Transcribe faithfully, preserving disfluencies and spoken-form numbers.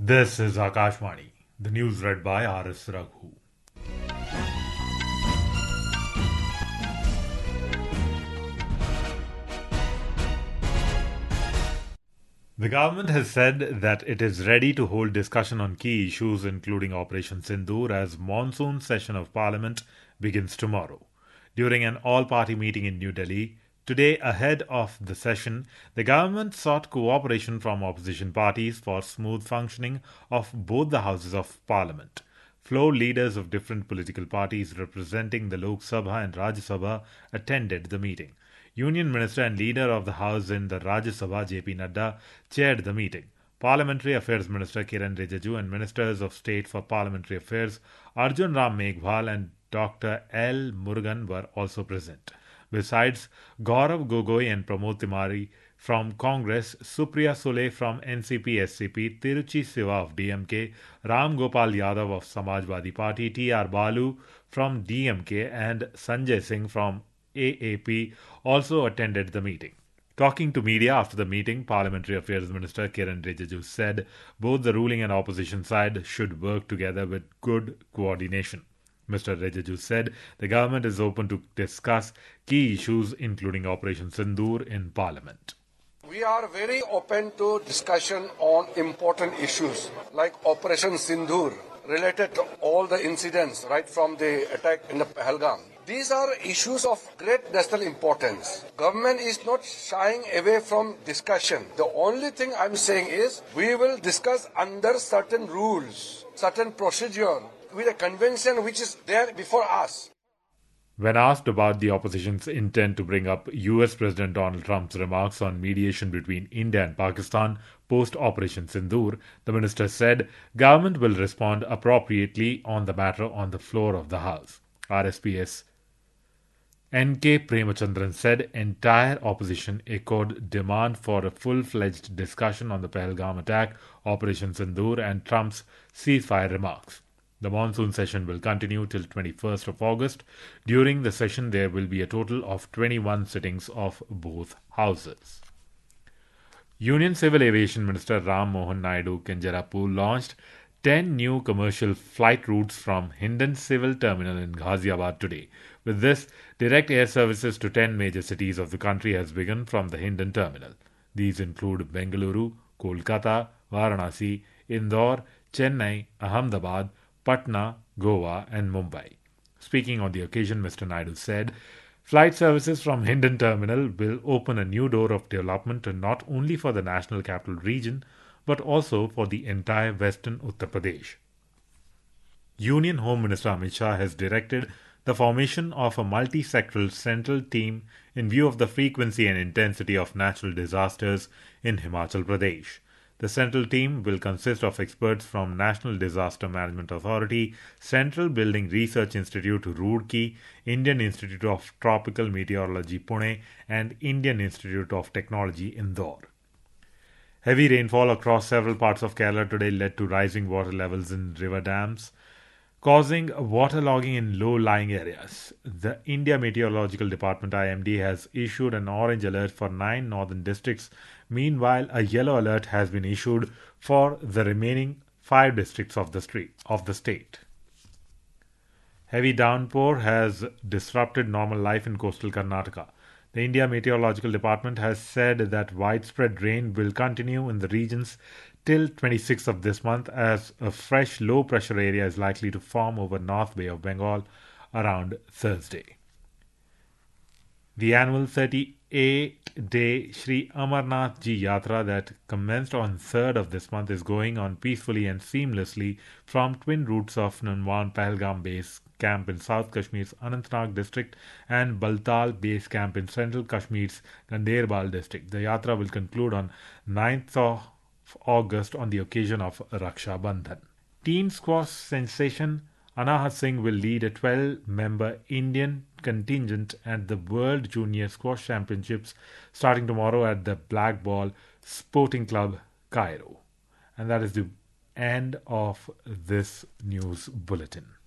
This is Akashvani. The news read by R S Raghu. The government has said that it is ready to hold discussion on key issues including Operation Sindoor as monsoon session of Parliament begins tomorrow. During an all-party meeting in New Delhi, today ahead of the session, the government sought cooperation from opposition parties for smooth functioning of both the houses of Parliament. Floor leaders of different political parties representing the Lok Sabha and Rajya Sabha attended the meeting. Union Minister and Leader of the House in the Rajya Sabha, J P Nadda, chaired the meeting. Parliamentary Affairs Minister Kiran Rijiju and Ministers of State for Parliamentary Affairs Arjun Ram Meghwal and Doctor L. Murugan were also present. Besides Gaurav Gogoi and Pramod Timari from Congress, Supriya Sule from N C P S C P, Tiruchi Siva of D M K, Ram Gopal Yadav of Samajwadi Party, T R Balu from D M K and Sanjay Singh from A A P also attended the meeting. Talking to media after the meeting, Parliamentary Affairs Minister Kiran Rijiju said both the ruling and opposition side should work together with good coordination. Mister Rijiju said the government is open to discuss key issues including Operation Sindoor in Parliament. We are very open to discussion on important issues like Operation Sindoor related to all the incidents right from the attack in the Pahalgam. These are issues of great national importance. Government is not shying away from discussion. The only thing I'm saying is we will discuss under certain rules, certain procedure with a convention which is there before us. When asked about the opposition's intent to bring up U S President Donald Trump's remarks on mediation between India and Pakistan post-Operation Sindoor, the minister said government will respond appropriately on the matter on the floor of the House. R S P S N K Premachandran said entire opposition echoed demand for a full-fledged discussion on the Pahalgam attack, Operation Sindoor and Trump's ceasefire remarks. The monsoon session will continue till twenty-first of August. During the session, there will be a total of twenty-one sittings of both houses. Union Civil Aviation Minister Ram Mohan Naidu Kinjarapu launched ten new commercial flight routes from Hindon Civil Terminal in Ghaziabad today. With this, direct air services to ten major cities of the country has begun from the Hindon Terminal. These include Bengaluru, Kolkata, Varanasi, Indore, Chennai, Ahmedabad, Patna, Goa and Mumbai. Speaking on the occasion, Mister Naidu said, flight services from Hindon Terminal will open a new door of development not only for the National Capital Region, but also for the entire western Uttar Pradesh. Union Home Minister Amit Shah has directed the formation of a multi-sectoral central team in view of the frequency and intensity of natural disasters in Himachal Pradesh. The central team will consist of experts from National Disaster Management Authority, Central Building Research Institute Roorkee, Indian Institute of Tropical Meteorology Pune and Indian Institute of Technology Indore. Heavy rainfall across several parts of Kerala today led to rising water levels in river dams, causing waterlogging in low-lying areas. The India Meteorological Department I M D has issued an orange alert for nine northern districts. Meanwhile, a yellow alert has been issued for the remaining five districts of the, street, of the state. Heavy downpour has disrupted normal life in coastal Karnataka. The India Meteorological Department has said that widespread rain will continue in the regions till twenty-sixth of this month as a fresh low-pressure area is likely to form over North Bay of Bengal around Thursday. The annual thirty-eight day Sri Amarnath Ji Yatra that commenced on third of this month is going on peacefully and seamlessly from twin routes of Nunwan Pahalgam Base Camp in South Kashmir's Anantnag district and Baltal Base Camp in Central Kashmir's Ganderbal district. The yatra will conclude on ninth of August on the occasion of Raksha Bandhan. Teen squash sensation Anahat Singh will lead a twelve-member Indian contingent at the World Junior Squash Championships starting tomorrow at the Black Ball Sporting Club, Cairo. And that is the end of this news bulletin.